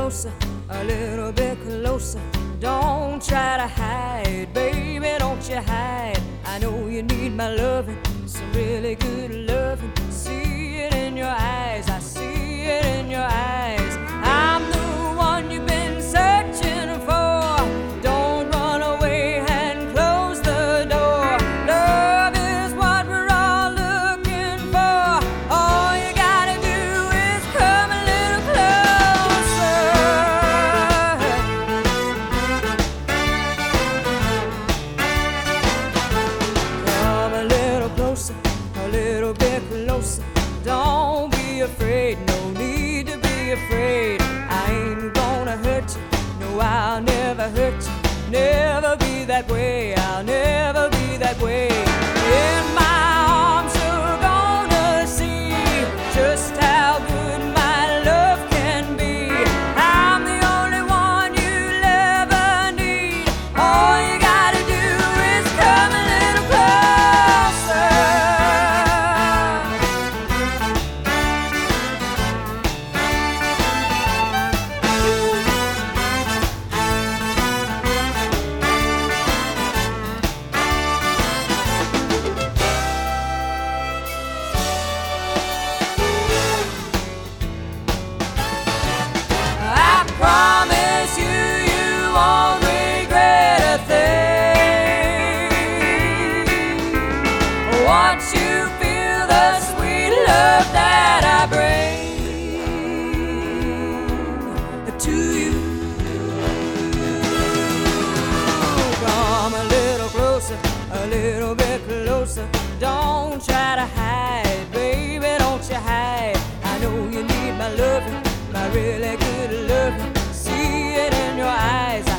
closer, a little bit closer. Don't try to hide, baby, don't you hide. I know you need my loving, some really good loving. See it in your eyes, I see it in your eyes. I'm the one you've been searching for. Don't run away and close the door. Love is what we're all looking for. All you gotta do is come a little closer. Come a little closer, a little bit closer. Don't be afraid, no need to be afraid. I ain't gonna hurt you, no, I'll never hurt you. Never be that way, I'll never be that way. In my arms you're gonna see just how good my love can be. I'm the only one you'll ever need. All you gotta do is come a little closer. I promise you, you won't regret a thing. Once you feel the sweet love that I bring to you. Come a little closer, a little bit closer. Don't try to hide, baby, don't you hide. I know you need my loving, my really good loving. See it in your eyes.